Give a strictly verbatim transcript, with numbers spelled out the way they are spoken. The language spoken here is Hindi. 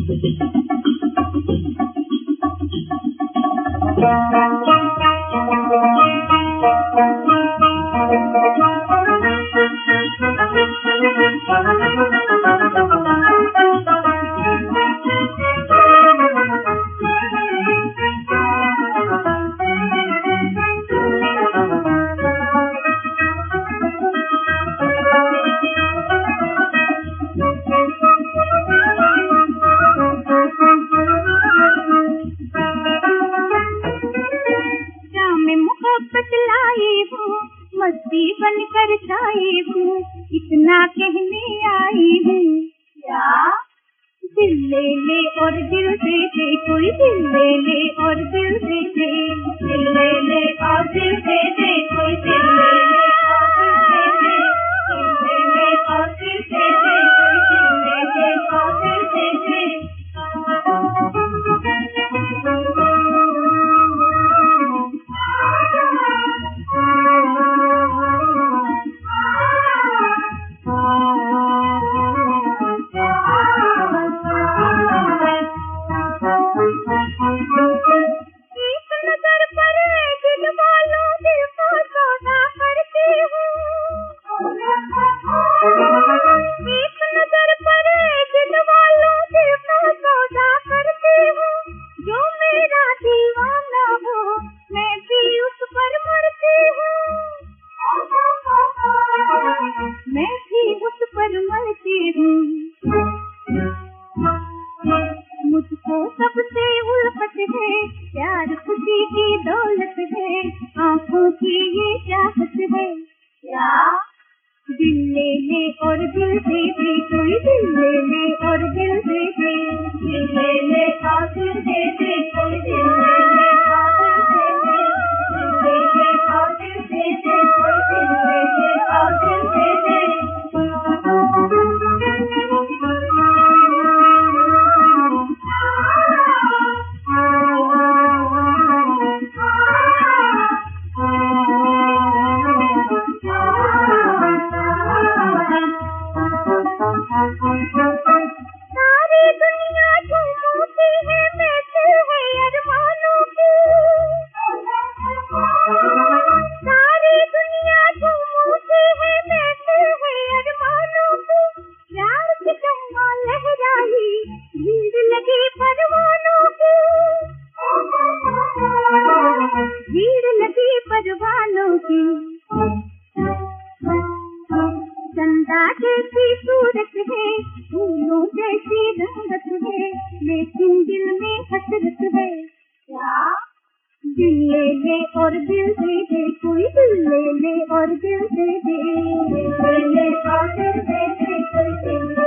मस्ती बनकर छाई हूँ, इतना कहने आई हूँ। क्या? दिल ले ले और दिल दे दे, कोई दिल ले ले और दिल दे दे, दिल ले ले और दिल दे दे, कोई दिल ले ले और दिल दे दे, दिल ले ले और दिल दे दे, कोई दिल ले ले और दिल दे दे। एक नजर पर दिल वालों दिल को सौदा करती हूँ, एक नजर पर दिल वालों दिल को सौदा करती हूँ। जो मेरा दीवाना हो मैं भी उस पर मरती हूँ, मैं भी उस पर मरती हूँ। मुझको सबसे उल्फत है, प्यार खुशी की दौलत है, आँखों की ये चाहत है। क्या? दिल ले ले और दिल दे दे, कोई दिल ले ले और दिल दे दे, दिल ले ले और दिल दे दे, कोई दिल ले ले और दिल दे दे, दिल ले ले और दिल दे दे, कोई दिल ले ले और दिल दे दे। सारी दुनिया झूमती है, महफिल है अरमानों की, सारी दुनिया झूमती है, महफिल है अरमानों की। प्यार की गंगा लहराई, भीड़ लगी परवानों की, भीड़ लगी परवानों की। चंदा जैसी सूरत है, फूलों जैसी रंगत है, लेकिन दिल में हसरत है। क्या? दिल ले ले और दिल दे दे, कोई दिल ले ले और दिल दे दे, दिल ले ले और दिल दे दे, कोई दिल